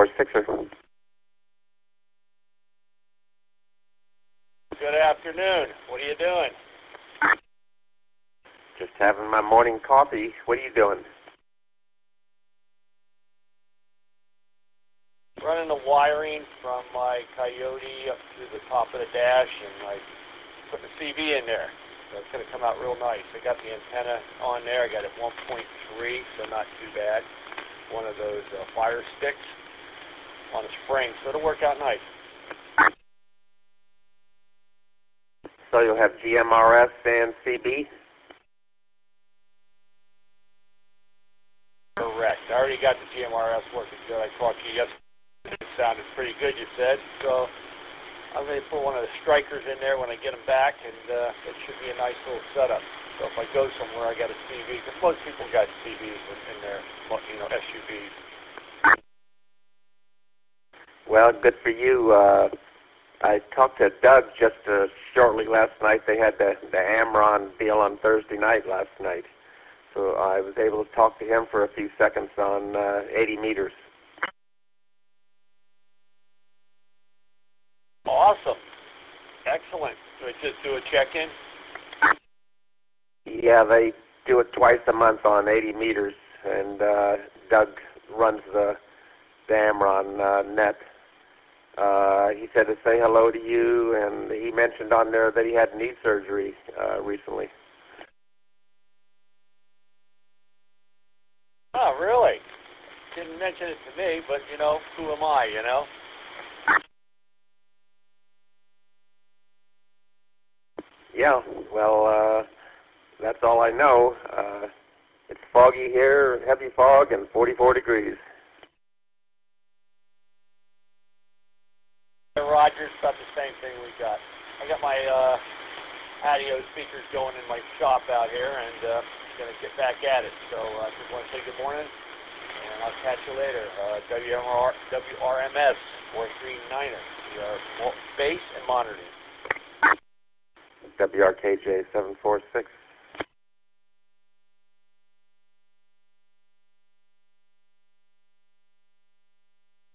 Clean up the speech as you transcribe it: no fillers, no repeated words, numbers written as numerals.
746er. Good afternoon. What are you doing? Just having my morning coffee. What are you doing? Running the wiring from my Coyote up to the top of the dash, and I put the CV in there. So it's going to come out real nice. I got the antenna on there. I got it 1.3, so not too bad. One of those fire sticks on a spring, so it'll work out nice. So you'll have GMRS and CB? Correct. I already got the GMRS working good. I talked to you yesterday. It sounded pretty good, you said. So I'm going to put one of the strikers in there when I get them back, and it should be a nice little setup. So if I go somewhere, I got a CV, because most people got CVs in their, SUVs. Well, good for you. I talked to Doug just shortly last night. They had the Amron deal on Thursday night last night. So I was able to talk to him for a few seconds on 80 meters. Awesome. Excellent. So I just do a check-in? Yeah, they do it twice a month on 80 meters, and Doug runs the Amron net. He said to say hello to you, and he mentioned on there that he had knee surgery recently. Oh, really? Didn't mention it to me, but, who am I, Yeah, well, that's all I know. It's foggy here, heavy fog, and 44 degrees. Rogers, about the same thing we got. I got my patio speakers going in my shop out here, and going to get back at it. So I just want to say good morning, and I'll catch you later. WRMS 439er. We are base and monitoring. WRKJ 746.